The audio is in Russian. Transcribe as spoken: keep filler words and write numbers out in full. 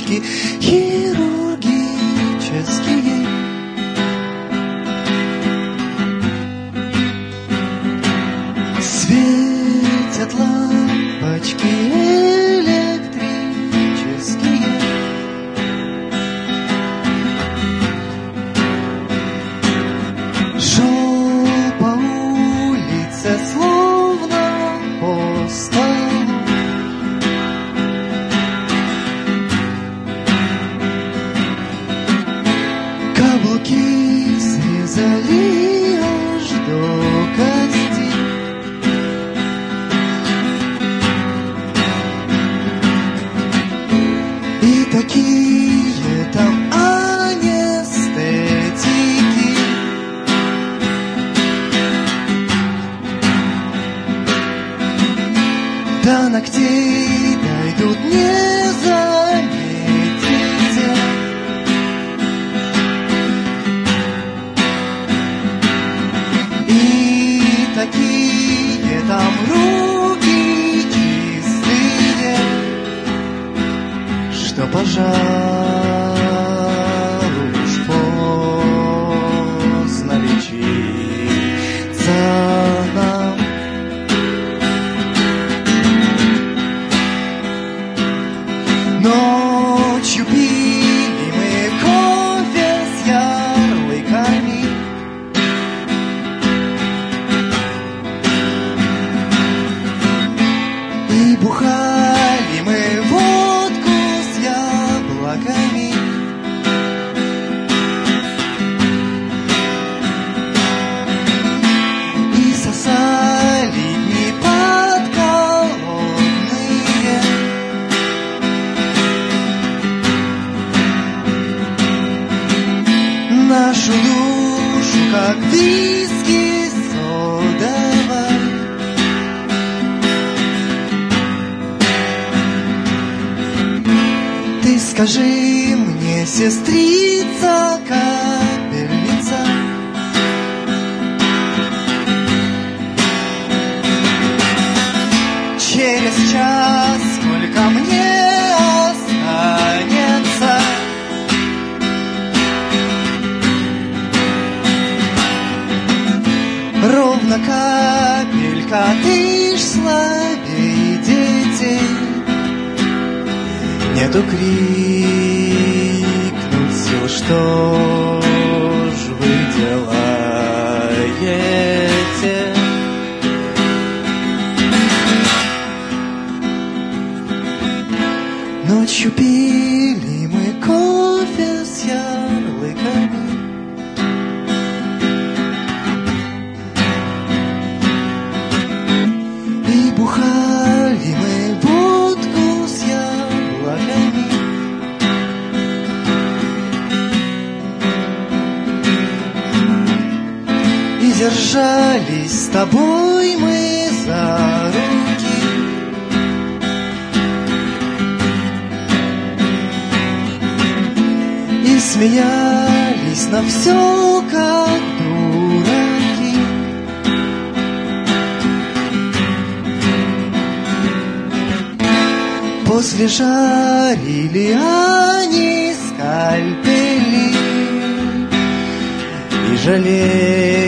таблетки хирургические. Светят лампочки электрические. Шел по улице, словно по столу. Каблуки срезали аж до кости. И такие там анестетики. До ногтей дойдут, не заметите. И такие там руки чистые, что, пожалуй, уж поздно лечиться нам. Ночью пили мы кофе с ярлыками. И бухали мы водку с яблоками. И сосали дни подколодные. Нашу душу, как виски содовой. Ты скажи мне, сестрица, капельница, через час сколько мне останется? Ровно капелька, ты ж слабее детей. Нету крикнуть сил, что ж вы делаете? Ночью пили мы кофе с ярлыками. И бухали мы водку с яблоками. И держались с тобой мы за руки. И смеялись на все, как дураки. После жарили они скальпели и жалели